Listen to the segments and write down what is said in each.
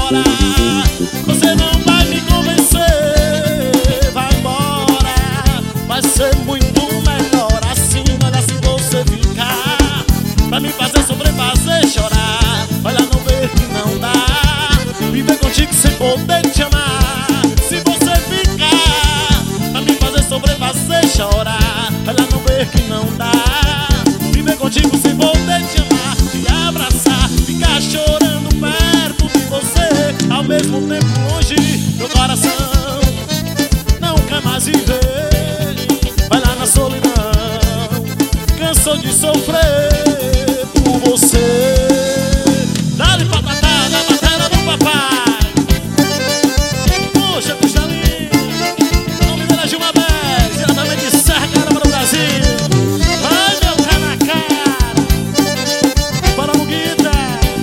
chora. Você não vai me convencer, vai embora. Vai ser muito melhor assim. Olha, se você ficar pra me fazer sofrer, fazer chorar, olha, não ver que não dá viver contigo sem poder te amar. Se você ficar pra me fazer sofrer, fazer chorar, olha, não ver que não dá viver contigo sem poder te amar. Te abraçar, ficar chorando perto de você, ao mesmo tempo longe do coração. Não quer mais viver, vai lá na solidão. Cansou de sofrer por você. Dá-lhe patatá na matéria do papai. Puxa, Cristalinho. O nome dela é Gilma Bez, diretamente de Serra Caramba, no Brasil. Ai, meu pé na cara. Bora, Muguita.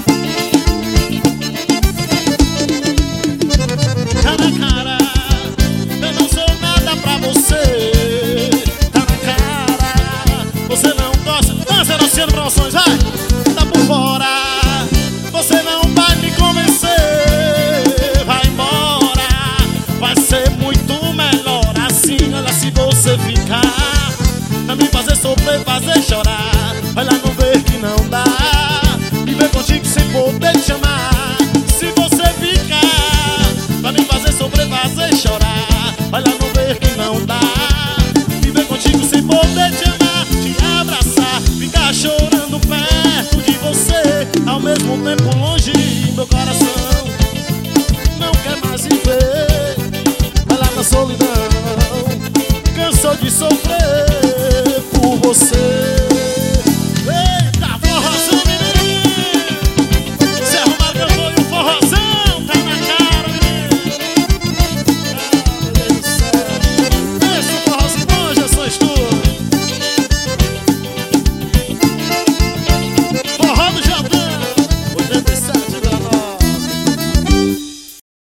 Tá na cara, eu não sou nada pra você. Tá na cara, você não gosta. Dança, Luciano Promoções, vai. Tá por fora, você não vai me convencer. Vai embora, vai ser muito melhor assim. Olha, se você ficar pra me fazer sofrer, fazer chorar, olha, não ver que não dá viver contigo sem poder te amar. Se você ficar pra me fazer sofrer, fazer chorar, olha, não ver que não dá viver contigo sem poder te amar. Te abraçar, ficar chorando perto de você, ao mesmo tempo longe do meu coração.